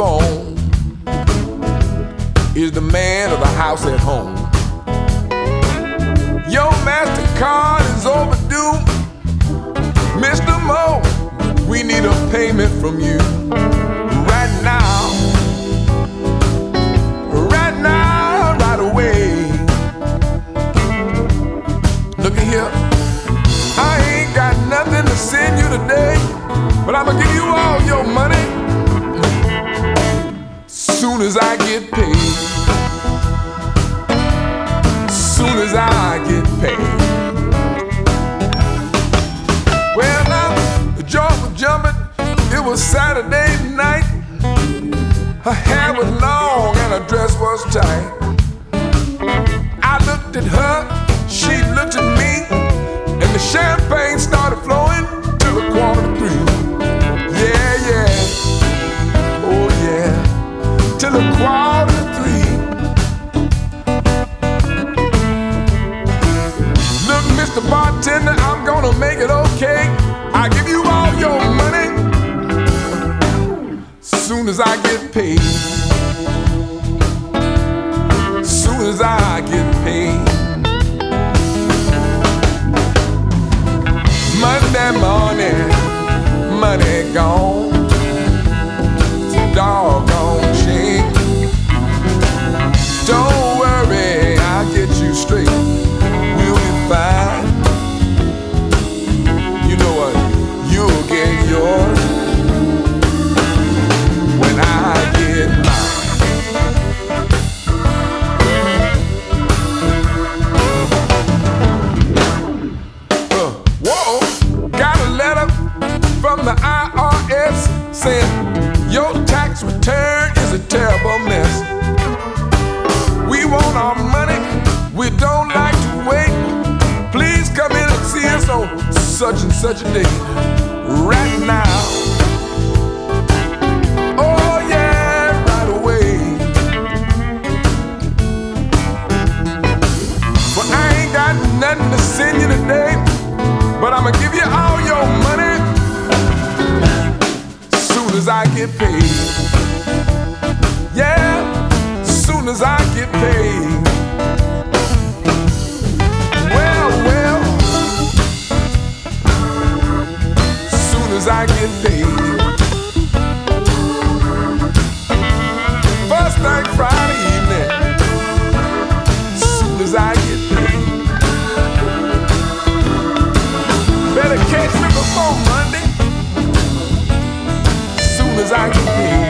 phone is the man of the house at home. Your MasterCard is overdue. Mr. Mo, we need a payment from you right now. Right now, right away. Look at here. I ain't got nothing to send you today, but I'ma give you all your money soon as I get paid. Soon as I get paid. Well, now the joint was jumping. It was Saturday night. Her hair was long and her dress was tight. I looked at her, she looked at me, and the champagne started flowing till 2:45. Yeah, yeah, oh yeah, till 2:45. Look, Mr. Bartender, I'm gonna make it okay. I give you all your money soon as I get paid. Soon as I get paid. Monday morning, money gone. Doggone shame. Don't worry, I'll get you straight. We'll be fine. You know what? You'll get yours when I get mine. Whoa, got a letter from the IRS saying your tax return is a terrible mess. We want our money, we don't like to wait. Please come in and see us on such and such a day. Right now. Oh yeah, right away. Well, I ain't got nothing to send you today, but I'ma give you all your money soon as I get paid. Yeah, soon as I get paid. Well, well, soon as I get paid. First thing Friday evening, soon as I get paid. Better catch me before Monday, soon as I get paid.